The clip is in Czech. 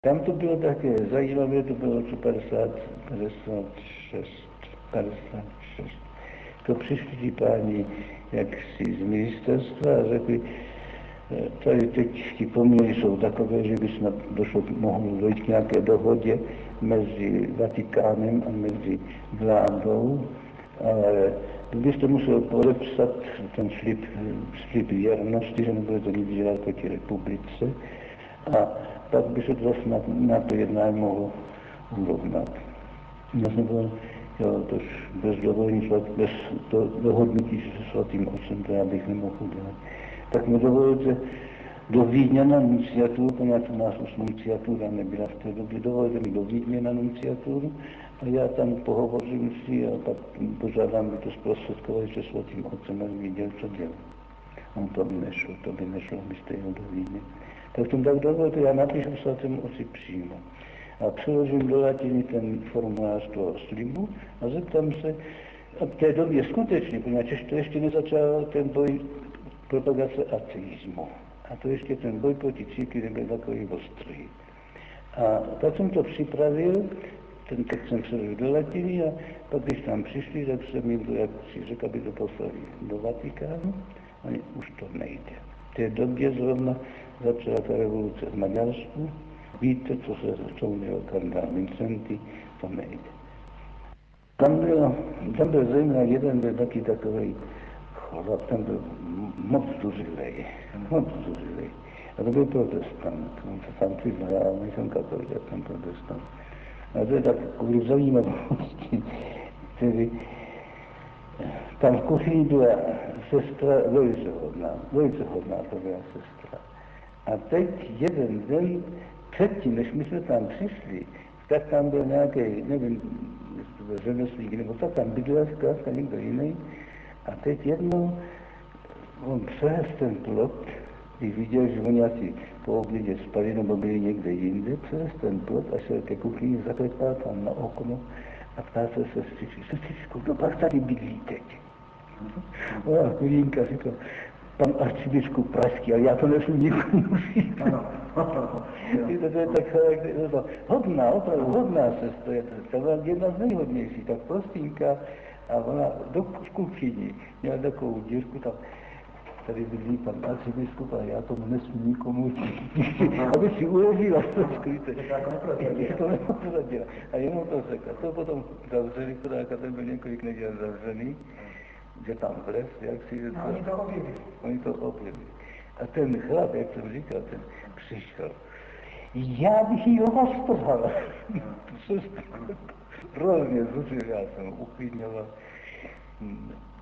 Tam to bylo také zajímavé, to bylo co 56. To přišli ti páni jaksi z ministerstva a řekli, tady teď ti poměry jsou takové, že by snad mohlo dojít k nějaké dohodě mezi Vatikánem a mezi vládou, ale byste musel podepsat ten slib věrnosti, že nebudete nic dělat proti republice a pak by se to snad na to jednání mohlo urovnat. Já jsem byl, jo, tož bez dovolení, bez dohodnutí se svatým otcem, to já bych nemohl udělat. Tak mi dovolte do Vídně na nunciaturu, poněvadž u nás už nunciatura nebyla v té době, dovolte mi do Vídně na nunciaturu a já tam pohovořím si a pak požádám, by to zprostředkovali se svatým otcem, aby viděl, co dělá. On to by nešlo, abyste jel do Vídně. Tak tomu tak dovolte, já napíšu svatému otci přímo. A přeložím do latiny ten formulář toho slibu a zeptám se, a v té době skutečně, poněvadž to ještě nezačal ten boj propagace ateismu. A to ještě ten boj proti církvi nebyl takový ostrý. A tak jsem to připravil, ten text jsem přeložil do latiny a pak když tam přišli, tak jsem jim to, jak si řekl, aby to poslali do Vatikánu, a už to nejde. V té době zrovna začala ta revoluce v Maďarsku. Víte, co se začal kardinál Vincenty, to nejde. Tam byl zejména jeden, byl taky takový chlap, ten byl moc zuřilej. A to byl protestant, on se tam přiznal, já nejsem katolik, já jsem protestant. A to je tak kvůli zajímavosti, tedy tam v kuchyni byla sestra velice hodná to byla sestra. A teď jeden den předtím, než my jsme tam přišli, tak tam byl nějaký, nevím, jestli to byl řemeslík, nebo tak tam bydlel zkrátka někdo jiný. A teď jednou on přehez ten plot, když viděl, že oni asi po obědě spali nebo byli někde jinde, přehez ten plot a šel ke kuchyni, zaklepal tam na okno a ptá se sestřičku, kdo pak tady bydlí teď? Ona chudinka říkala, pan arcibiskup pražský, ale já to nesmím nikomu říct. To je tak hodná, opravdu hodná sestra, to byla jedna z nejhodnějších, tak prostínka a ona v kuchyni měla takovou dírku, tam tady bydlí pan arcibiskup, ale já tomu nesmím nikomu říct, aby si uložila to skryté. To neprozadila. A jenom to řekla. To potom zavřeli, chudáka, ten byl několik neděl zavřený, že tam vles, jak si... Oni to objevili. A ten chlap, jak jsem říkal, ten přišel. Já bych jí roztrhala. Hrozně zuřil, já jsem uklidňoval.